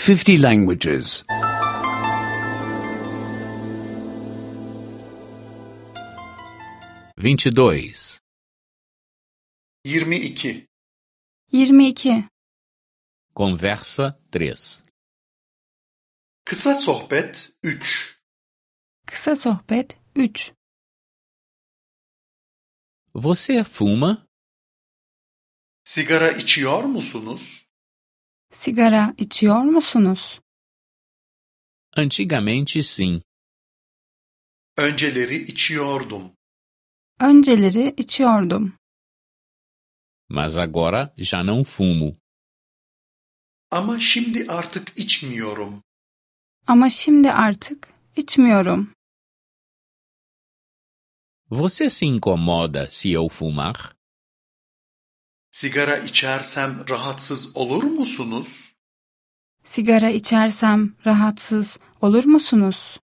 50 languages. 22. 22. 22. Conversa 3. Kısa sohbet 3. Kısa sohbet 3. Você fuma? Sigara içiyor musunuz? Sigara içiyor musunuz? Antigamente sim. Önceleri içiyordum. Önceleri içiyordum. Mas agora já não fumo. Ama şimdi artık içmiyorum. Ama şimdi artık içmiyorum. Você se incomoda se eu fumar? Sigara içersem rahatsız olur musunuz? Sigara içersem rahatsız olur musunuz?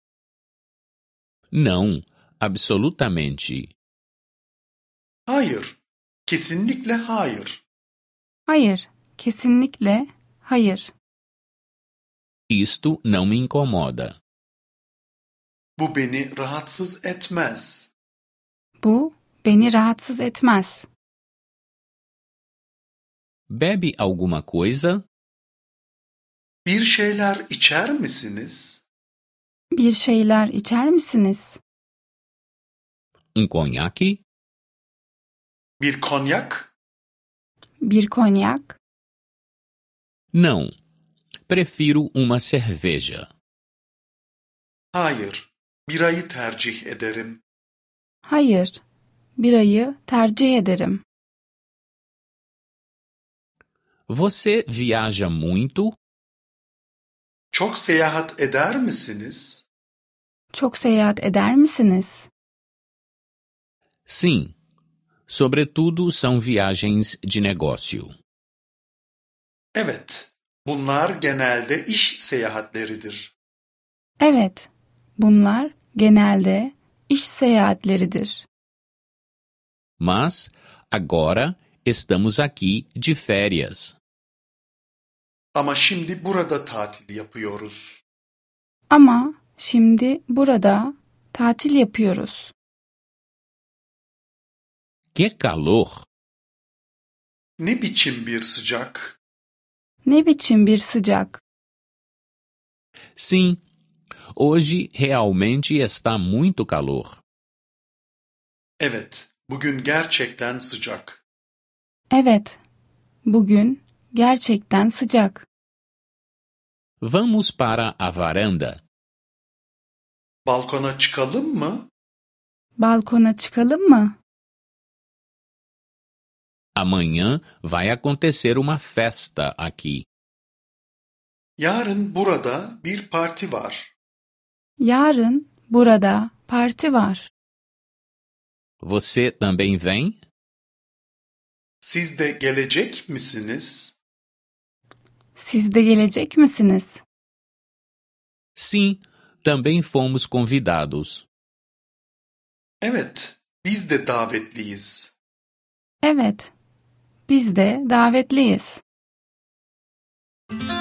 Não, absolutamente. Hayır. Kesinlikle hayır. Hayır, kesinlikle hayır. Isto não me incomoda. Bu beni rahatsız etmez. Bu beni rahatsız etmez. Bebe alguma coisa? Bir şeyler içer misiniz? Bir şeyler içer misiniz? Conhaque? Bir konyak? Bir konyak? Não. Prefiro uma cerveja. Hayır. Birayı tercih ederim. Hayır, birayı tercih ederim. Você viaja muito? Çok seyahat eder misiniz? Çok seyahat eder misiniz? Sim. Sobretudo são viagens de negócio. Evet. Bunlar genelde iş seyahatleridir. Evet, bunlar genelde iş seyahatleridir. Mas agora estamos aqui de férias. Ama şimdi burada tatil yapıyoruz. Ama şimdi burada tatil yapıyoruz. Que calor! Ne biçim bir sıcak? Ne biçim bir sıcak. Sim, hoje realmente está muito calor. Evet, bugün gerçekten sıcak. Evet, bugün gerçekten sıcak. Vamos para a varanda. Balkona çıkalım mı? Balkona çıkalım mı? Amanhã vai acontecer uma festa aqui. Yarın burada bir parti var. Yarın burada parti var. Você também vem? Siz de gelecek misiniz? Siz de gelecek misiniz? Sim, também fomos convidados. Evet, biz de davetliyiz. Evet, biz de davetliyiz.